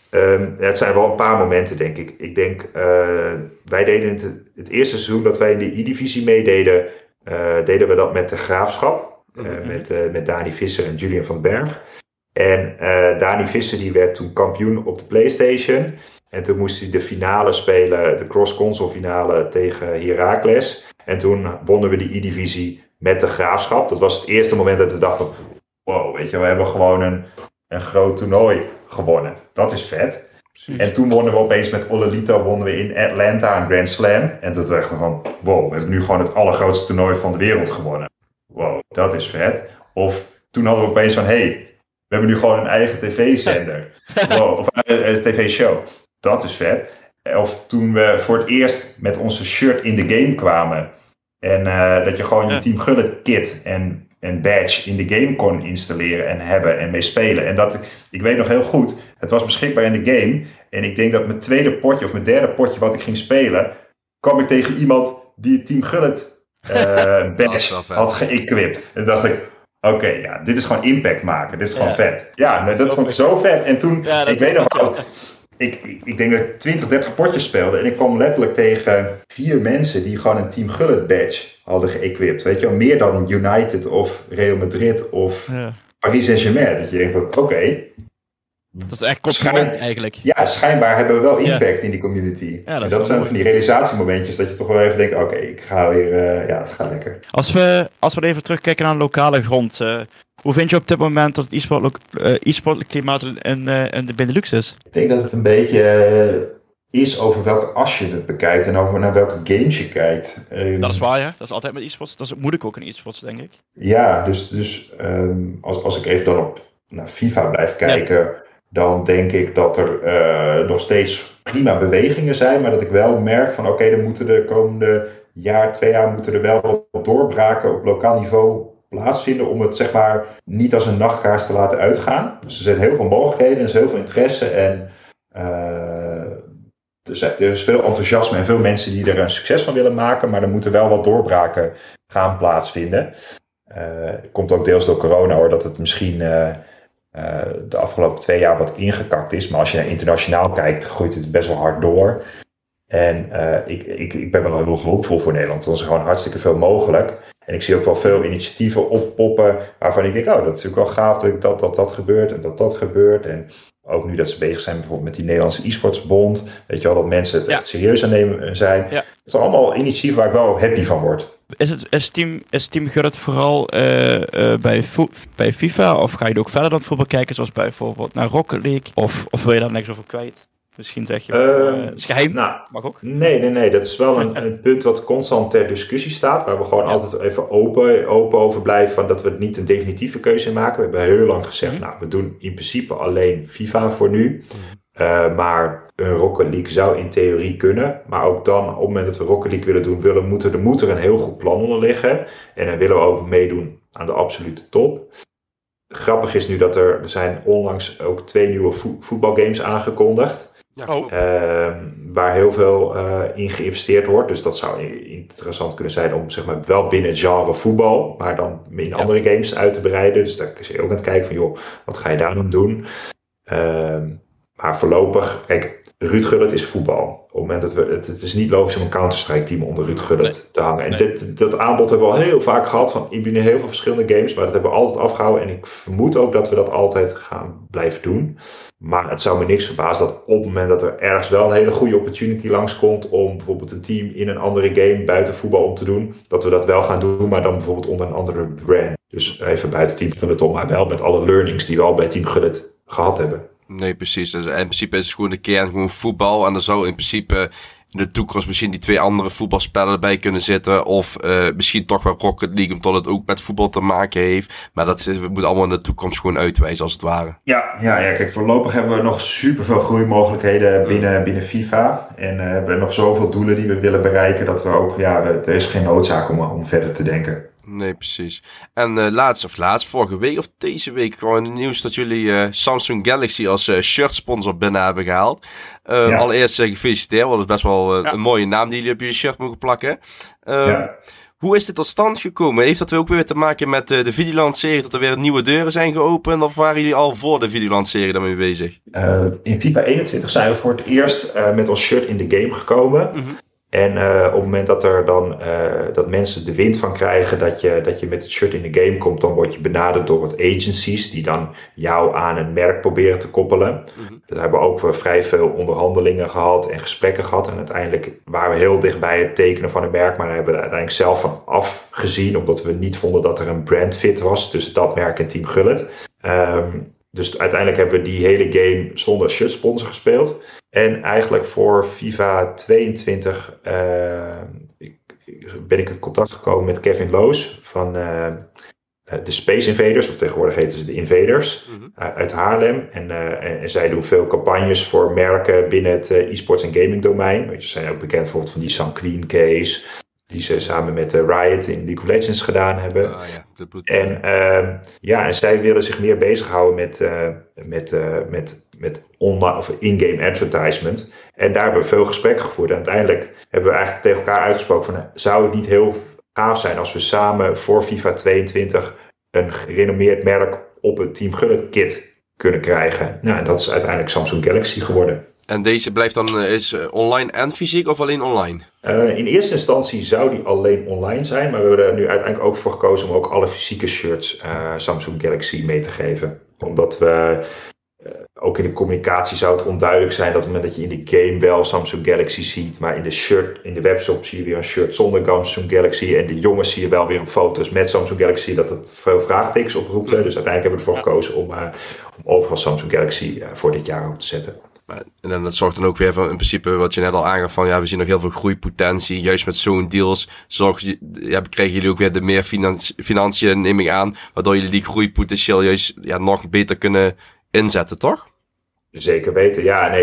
C: Het zijn wel een paar momenten, denk ik. Ik denk, wij deden het eerste seizoen dat wij in de E-divisie meededen, deden we dat met de Graafschap. Met Dani Visser en Julian van den Berg. En Dani Visser die werd toen kampioen op de PlayStation. En toen moest hij de finale spelen, de cross-console finale tegen Heracles. En toen wonnen we de E-divisie met de Graafschap. Dat was het eerste moment dat we dachten, wow, weet je, we hebben gewoon een groot toernooi gewonnen. Dat is vet. Precies. En toen wonnen we opeens met Olelito wonnen we in Atlanta een Grand Slam. En dat dachten we van, wow, we hebben nu gewoon het allergrootste toernooi van de wereld gewonnen. Wow, dat is vet. Of toen hadden we opeens van, hey, we hebben nu gewoon een eigen tv-zender. Wow, of een tv-show. Dat is vet. Of toen we voor het eerst met onze shirt in de game kwamen. En dat je gewoon je Team Gullit kit en badge in de game kon installeren en hebben en mee spelen. En dat, ik weet nog heel goed, het was beschikbaar in de game. En ik denk dat mijn tweede potje of mijn derde potje wat ik ging spelen, kwam ik tegen iemand die het Team Gullit badge had geëquipt. En dacht ik, oké, ja, dit is gewoon impact maken. Dit is gewoon vet. Ja, dat vond ik zo vet. En toen, ik weet nog wel, ik denk dat ik 20, 30 potjes speelde. En ik kwam letterlijk tegen 4 mensen die gewoon een Team Gullit badge hadden geëquipt. Weet je wel, meer dan United of Real Madrid of Paris Saint-Germain. Dat je denkt van, oké.
D: Dat is echt compliment eigenlijk.
C: Ja, schijnbaar hebben we wel impact in die community. Ja, en dat zijn van die realisatiemomentjes dat je toch wel even denkt, oké, ik ga weer, het gaat lekker.
D: Als we even terugkijken naar de lokale grond. Hoe vind je op dit moment dat het e-sport klimaat in de Benelux is?
C: Ik denk dat het een beetje is over welke as je het bekijkt en over naar welke games je kijkt.
D: Dat is waar, ja. Dat is altijd met e-sports. Dat is moeilijk ook in e-sports, denk ik.
C: Ja, dus als ik even dan naar FIFA blijf kijken, dan denk ik dat er nog steeds prima bewegingen zijn, maar dat ik wel merk van oké, dan moeten de komende jaar, 2 jaar moeten er wel wat doorbraken op lokaal niveau plaatsvinden om het zeg maar niet als een nachtkaars te laten uitgaan. Dus er zijn heel veel mogelijkheden en er is heel veel interesse en er is veel enthousiasme en veel mensen die er een succes van willen maken, maar er moeten wel wat doorbraken gaan plaatsvinden. Komt ook deels door corona hoor, dat het misschien de afgelopen 2 jaar wat ingekakt is, maar als je naar internationaal kijkt, groeit het best wel hard door. En ik ben wel heel hoopvol voor Nederland. Er is gewoon hartstikke veel mogelijk. En ik zie ook wel veel initiatieven oppoppen waarvan ik denk, dat is natuurlijk wel gaaf dat gebeurt en dat gebeurt. En ook nu dat ze bezig zijn bijvoorbeeld met die Nederlandse e-sportsbond. Weet je wel, dat mensen het echt serieus aan nemen zijn. Ja. Het zijn allemaal initiatieven waar ik wel happy van word.
D: Is Team Gullit vooral bij FIFA? Of ga je er ook verder dan voetbal kijken, zoals bijvoorbeeld naar Rocket League? Of wil je daar niks over kwijt? Misschien zeg je, is geheim, mag ook.
C: Nee, dat is wel een punt wat constant ter discussie staat. Waar we gewoon altijd even open over blijven. Van dat we het niet een definitieve keuze maken. We hebben heel lang gezegd, we doen in principe alleen FIFA voor nu. Maar een Rocket League zou in theorie kunnen. Maar ook dan, op het moment dat we Rocket League willen doen, moet er een heel goed plan onder liggen. En dan willen we ook meedoen aan de absolute top. Grappig is nu dat er zijn onlangs ook 2 nieuwe voetbalgames aangekondigd. Waar heel veel in geïnvesteerd wordt. Dus dat zou interessant kunnen zijn om zeg maar wel binnen het genre voetbal, maar dan in andere games uit te breiden. Dus daar kun je ook aan het kijken van, joh, wat ga je daar dan doen? Maar voorlopig, kijk, Ruud Gullit is voetbal. Op het moment dat het is niet logisch om een Counter-Strike team onder Ruud Gullit te hangen. En dat aanbod hebben we al heel vaak gehad van binnen heel veel verschillende games. Maar dat hebben we altijd afgehouden. En ik vermoed ook dat we dat altijd gaan blijven doen. Maar het zou me niks verbazen dat op het moment dat er ergens wel een hele goede opportunity langskomt om bijvoorbeeld een team in een andere game buiten voetbal om te doen, dat we dat wel gaan doen, maar dan bijvoorbeeld onder een andere brand. Dus even buiten Team Gullit om, maar wel met alle learnings die we al bij Team Gullit gehad hebben.
B: Nee, precies. Dus in principe is het gewoon de kern, gewoon voetbal. En er zou in principe in de toekomst misschien die 2 andere voetbalspellen erbij kunnen zitten. Of misschien toch wel Rocket League, omdat het ook met voetbal te maken heeft. Maar we moeten allemaal in de toekomst gewoon uitwijzen, als het ware.
C: Ja, kijk, voorlopig hebben we nog superveel groeimogelijkheden binnen FIFA. En hebben we nog zoveel doelen die we willen bereiken, dat we ook, er is geen noodzaak om verder te denken.
B: Nee, precies. En laatst, vorige week of deze week kwam in het nieuws dat jullie Samsung Galaxy als shirt sponsor binnen hebben gehaald. Allereerst gefeliciteerd, want het is best wel een mooie naam die jullie op jullie shirt mogen plakken. Hoe is dit tot stand gekomen? Heeft dat ook weer te maken met de Videoland-serie, dat er weer nieuwe deuren zijn geopend? Of waren jullie al voor de Videoland-serie daarmee bezig?
C: In FIFA 21 zijn we voor het eerst met ons shirt in de game gekomen. Mm-hmm. En op het moment dat er dan dat mensen de wind van krijgen dat je met het shirt in de game komt, dan word je benaderd door wat agencies die dan jou aan een merk proberen te koppelen. Mm-hmm. Daar hebben we ook vrij veel onderhandelingen gehad en gesprekken gehad. En uiteindelijk waren we heel dicht bij het tekenen van een merk, maar daar hebben we er uiteindelijk zelf van afgezien, omdat we niet vonden dat er een brandfit was tussen dat merk en Team Gullit. Dus uiteindelijk hebben we die hele game zonder shirtsponsor gespeeld. En eigenlijk voor FIFA 22 ben ik in contact gekomen met Kevin Loos van de Space Invaders, of tegenwoordig heten ze de Invaders, uit Haarlem. En zij doen veel campagnes voor merken binnen het e-sports en gaming domein. Ze zijn ook bekend bijvoorbeeld van die Sun Queen case, die ze samen met Riot in League of Legends gedaan hebben. En zij willen zich meer bezighouden met online of in-game advertisement. En daar hebben we veel gesprekken gevoerd. En uiteindelijk hebben we eigenlijk tegen elkaar uitgesproken van, zou het niet heel gaaf zijn als we samen voor FIFA 22 een gerenommeerd merk op het Team Gullit kit kunnen krijgen. Nou, en dat is uiteindelijk Samsung Galaxy geworden.
B: En deze blijft dan is online en fysiek of alleen online?
C: In eerste instantie zou die alleen online zijn, maar we hebben er nu uiteindelijk ook voor gekozen om ook alle fysieke shirts Samsung Galaxy mee te geven. Omdat we ook in de communicatie zou het onduidelijk zijn dat op het moment dat je in de game wel Samsung Galaxy ziet, maar in de webshop zie je weer een shirt zonder Samsung Galaxy en de jongens zie je wel weer op foto's met Samsung Galaxy, dat het veel vraagtekens oproept. Dus uiteindelijk hebben we ervoor gekozen om overal Samsung Galaxy voor dit jaar ook te zetten.
B: En dan, dat zorgt dan ook weer van in principe wat je net al aangaf van we zien nog heel veel groeipotentie. Juist met zo'n deals krijgen jullie ook weer de meer financiën, neem ik aan, waardoor jullie die groeipotentieel juist nog beter kunnen inzetten, toch?
C: Zeker weten,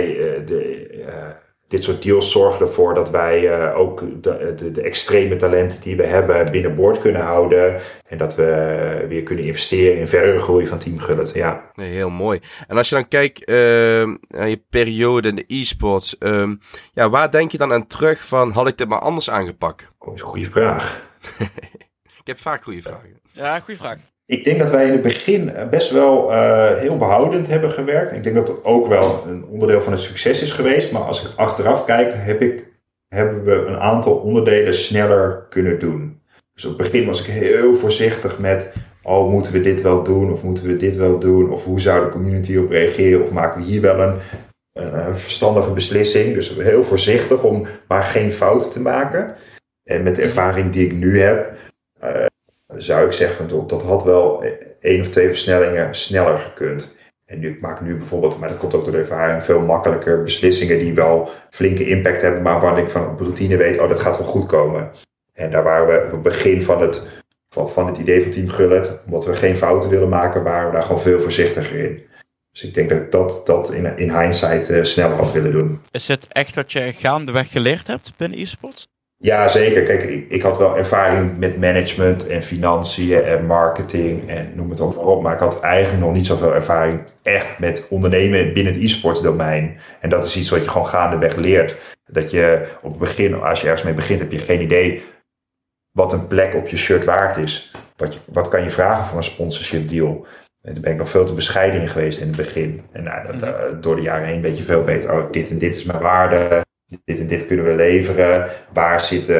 C: dit soort deals zorgen ervoor dat wij ook de extreme talenten die we hebben binnenboord kunnen houden. En dat we weer kunnen investeren in verdere groei van Team Gullit. Ja.
B: Nee, heel mooi. En als je dan kijkt naar je periode in de e-sports. Waar denk je dan aan terug van, had ik dit maar anders aangepakt?
C: Dat is een goede vraag.
B: Ik heb vaak goede vragen.
D: Ja, goede vraag.
C: Ik denk dat wij in het begin best wel heel behoudend hebben gewerkt. Ik denk dat het ook wel een onderdeel van het succes is geweest. Maar als ik achteraf kijk, hebben we een aantal onderdelen sneller kunnen doen. Dus op het begin was ik heel voorzichtig met, moeten we dit wel doen? Of moeten we dit wel doen? Of hoe zou de community op reageren? Of maken we hier wel een verstandige beslissing? Dus heel voorzichtig om maar geen fouten te maken. En met de ervaring die ik nu heb, zou ik zeggen, dat had wel 1 of 2 versnellingen sneller gekund. En ik maak nu bijvoorbeeld, maar dat komt ook door de ervaring, veel makkelijker beslissingen die wel flinke impact hebben, maar waar ik van routine weet, dat gaat wel goed komen. En daar waren we op het begin van het idee van Team Gullit, omdat we geen fouten willen maken, waren we daar gewoon veel voorzichtiger in. Dus ik denk dat in hindsight sneller had willen doen.
D: Is het echt dat je gaandeweg geleerd hebt binnen e-sports?
C: Ja, zeker. Kijk, ik had wel ervaring met management en financiën en marketing en noem het ook maar op. Maar ik had eigenlijk nog niet zoveel ervaring echt met ondernemen binnen het e-sports domein. En dat is iets wat je gewoon gaandeweg leert. Dat je op het begin, als je ergens mee begint, heb je geen idee wat een plek op je shirt waard is. Wat kan je vragen voor een sponsorship deal? En toen ben ik nog veel te bescheiden in geweest in het begin. En door de jaren heen weet je veel beter, dit en dit is mijn waarde. Dit en dit kunnen we leveren. Waar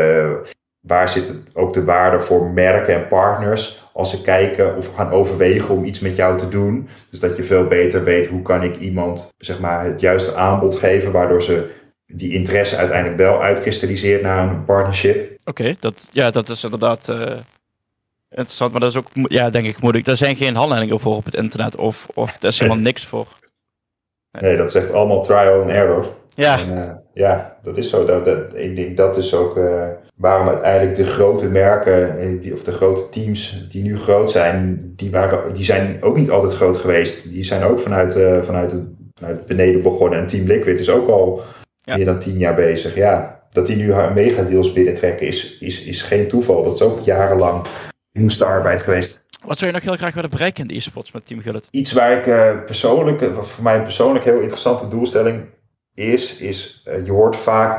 C: zit ook de waarde voor merken en partners als ze kijken of gaan overwegen om iets met jou te doen. Dus dat je veel beter weet hoe kan ik iemand het juiste aanbod geven, waardoor ze die interesse uiteindelijk wel uitkristalliseert naar een partnership.
D: Oké, dat is inderdaad interessant, maar dat is ook, denk ik, moeilijk. Er zijn geen handleidingen voor op het internet of er is helemaal niks voor.
C: Nee, dat is echt allemaal trial and error.
D: Ja.
C: En, dat is zo. Ik denk dat is ook waarom uiteindelijk de grote merken of de grote teams die nu groot zijn, die zijn ook niet altijd groot geweest. Die zijn ook vanuit beneden begonnen. En Team Liquid is ook al meer dan 10 jaar bezig. Ja, dat die nu megadeals binnentrekken is geen toeval. Dat is ook jarenlang moeste arbeid geweest.
D: Wat zou je nog heel graag willen bereiken in de e-sports met Team Gullit?
C: Iets waar ik wat voor mij persoonlijk heel interessante doelstelling is je hoort vaak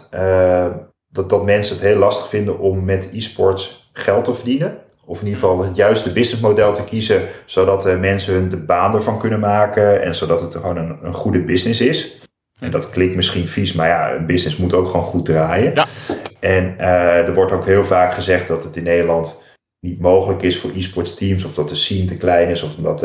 C: dat mensen het heel lastig vinden om met e-sports geld te verdienen. Of in ieder geval het juiste businessmodel te kiezen, zodat mensen hun de baan ervan kunnen maken en zodat het gewoon een goede business is. En dat klinkt misschien vies, maar ja, een business moet ook gewoon goed draaien.
D: Ja.
C: En er wordt ook heel vaak gezegd dat het in Nederland niet mogelijk is voor e-sports teams, of dat de scene te klein is, of dat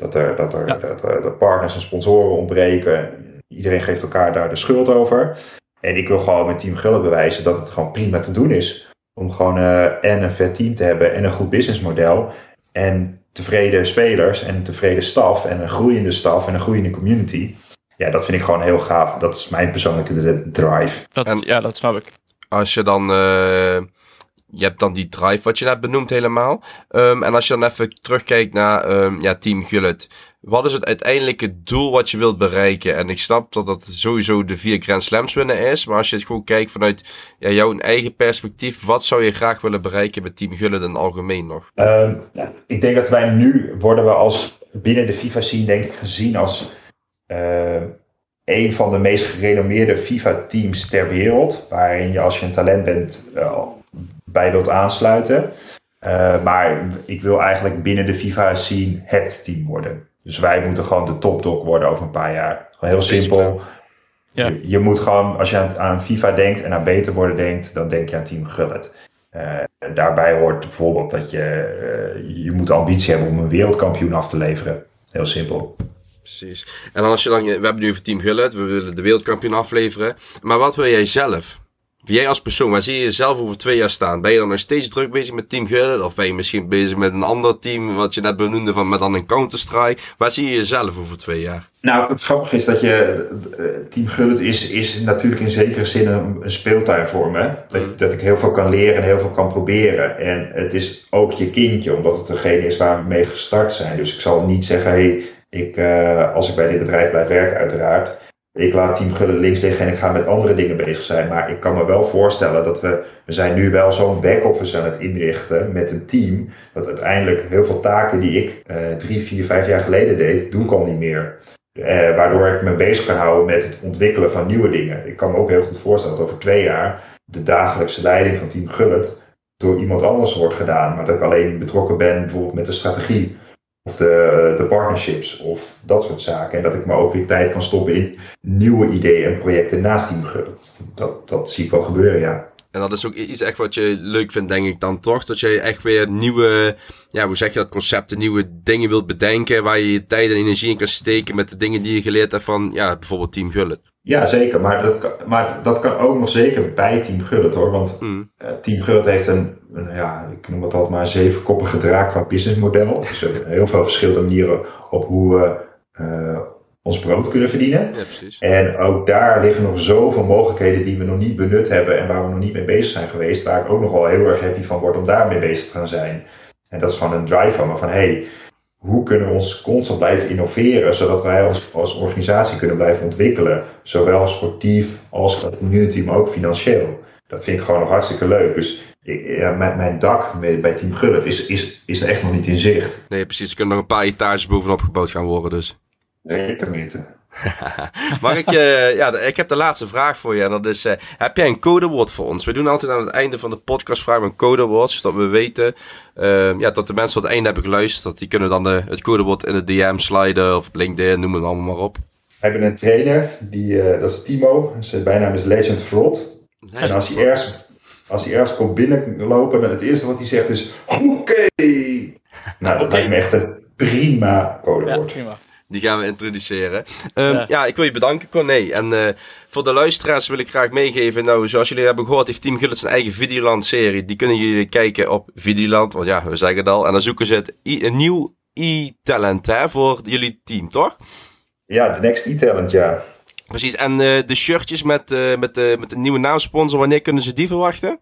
C: er partners en sponsoren ontbreken. Iedereen geeft elkaar daar de schuld over. En ik wil gewoon met Team Gullet bewijzen dat het gewoon prima te doen is. Om gewoon en een vet team te hebben en een goed businessmodel. En tevreden spelers en een tevreden staf en een groeiende staf en een groeiende community. Ja, dat vind ik gewoon heel gaaf. Dat is mijn persoonlijke drive.
D: Dat snap ik.
B: Als je dan... je hebt dan die drive wat je net benoemd helemaal. En als je dan even terugkijkt naar Team Gullet. Wat is het uiteindelijke doel wat je wilt bereiken? En ik snap dat dat sowieso de 4 Grand Slams winnen is. Maar als je het gewoon kijkt vanuit jouw eigen perspectief. Wat zou je graag willen bereiken met Team Gullet in het algemeen nog?
C: Ik denk dat wij nu worden we als binnen de FIFA scene denk ik gezien als een van de meest gerenommeerde FIFA teams ter wereld. Waarin je als je een talent bent bij wilt aansluiten. Maar ik wil eigenlijk binnen de FIFA scene het team worden. Dus wij moeten gewoon de topdog worden over een paar jaar. Gewoon heel simpel. Ja. Je moet gewoon, als je aan FIFA denkt en aan beter worden denkt, dan denk je aan Team Gullet. Daarbij hoort bijvoorbeeld dat je moet de ambitie hebben om een wereldkampioen af te leveren. Heel simpel.
B: Precies. En dan als je dan, we hebben nu over Team Gullet, we willen de wereldkampioen afleveren. Maar wat wil jij zelf? Jij als persoon, waar zie je jezelf over 2 jaar staan? Ben je dan nog steeds druk bezig met Team Gullet? Of ben je misschien bezig met een ander team, wat je net benoemde, met dan een Counter-Strike? Waar zie je jezelf over 2 jaar?
C: Nou, het grappige is dat Team Gullet is natuurlijk in zekere zin een speeltuin voor me. Dat ik heel veel kan leren en heel veel kan proberen. En het is ook je kindje, omdat het degene is waar we mee gestart zijn. Dus ik zal niet zeggen, als ik bij dit bedrijf blijf werken uiteraard, ik laat Team Gullet links liggen en ik ga met andere dingen bezig zijn. Maar ik kan me wel voorstellen dat we zijn nu wel zo'n back-office aan het inrichten met een team. Dat uiteindelijk heel veel taken die ik 3, 4, 5 jaar geleden deed, doe ik al niet meer. Waardoor ik me bezig kan houden met het ontwikkelen van nieuwe dingen. Ik kan me ook heel goed voorstellen dat over 2 jaar de dagelijkse leiding van Team Gullet door iemand anders wordt gedaan. Maar dat ik alleen betrokken ben bijvoorbeeld met de strategie. Of de partnerships of dat soort zaken. En dat ik me ook weer tijd kan stoppen in nieuwe ideeën en projecten naast Team Gullet. Dat zie ik wel gebeuren, ja.
B: En dat is ook iets echt wat je leuk vindt, denk ik dan toch? Dat je echt weer nieuwe, hoe zeg je dat, concepten, nieuwe dingen wilt bedenken. Waar je tijd en energie in kan steken met de dingen die je geleerd hebt van, bijvoorbeeld Team Gullet.
C: Ja, zeker. Maar dat kan ook nog zeker bij Team Gullet, hoor. Want Team Gullet heeft ik noem het altijd maar een 7-koppige draak qua businessmodel. Dus er zijn heel veel verschillende manieren op hoe we ons brood kunnen verdienen.
B: Ja, precies.
C: En ook daar liggen nog zoveel mogelijkheden die we nog niet benut hebben en waar we nog niet mee bezig zijn geweest. Waar ik ook nog wel heel erg happy van word om daarmee bezig te gaan zijn. En dat is van een drive van me van hoe kunnen we ons constant blijven innoveren, zodat wij als organisatie kunnen blijven ontwikkelen. Zowel sportief als qua community, maar ook financieel. Dat vind ik gewoon nog hartstikke leuk. Dus mijn dak bij Team Gullet is er echt nog niet in zicht.
B: Nee, precies. Er kunnen nog een paar etages bovenop gebouwd gaan worden dus.
C: Zeker weten.
B: Maar ik heb de laatste vraag voor je. En dat is, heb jij een codewoord voor ons? We doen altijd aan het einde van de podcast vragen we een codewoord. Zodat we weten dat de mensen tot het einde hebben geluisterd. Die kunnen dan het codewoord in de DM sliden of op LinkedIn, noem het allemaal maar op.
C: We hebben een trainer, dat is Timo. Zijn bijnaam is Legend Fraud. En als hij ergens komt binnenlopen, dan het eerste wat hij zegt is oké. Nou, dat lijkt me echt een prima codewoord.
D: Ja, prima.
B: Die gaan we introduceren. Ik wil je bedanken, Corné. En voor de luisteraars wil ik graag meegeven. Nou, zoals jullie hebben gehoord, heeft Team Gullet zijn eigen Videoland-serie. Die kunnen jullie kijken op Videoland. Want we zeggen het al. En dan zoeken ze een nieuw e-talent voor jullie team, toch?
C: Ja, de next e-talent, ja.
B: Precies. En de shirtjes met de nieuwe naamsponsor, wanneer kunnen ze die verwachten?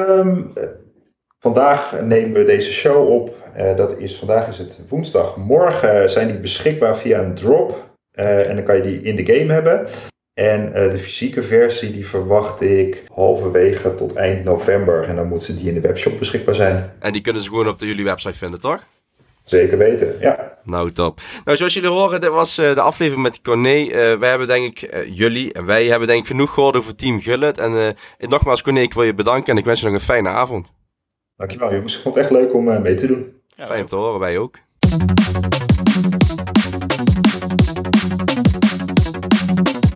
C: Vandaag nemen we deze show op. Vandaag is het woensdag. Morgen zijn die beschikbaar via een drop. En dan kan je die in de game hebben. En de fysieke versie die verwacht ik halverwege tot eind november. En dan moeten die in de webshop beschikbaar zijn.
B: En die kunnen ze gewoon op jullie website vinden, toch?
C: Zeker weten, ja.
B: Nou, top. Nou, zoals jullie horen, dit was de aflevering met Corné. Wij hebben denk ik, wij hebben denk ik genoeg gehoord over Team Gullet. En nogmaals, Corné, ik wil je bedanken en ik wens je nog een fijne avond.
C: Dankjewel jongens, ik vond het echt leuk om mee te doen.
B: Fijn om te horen, wij ook.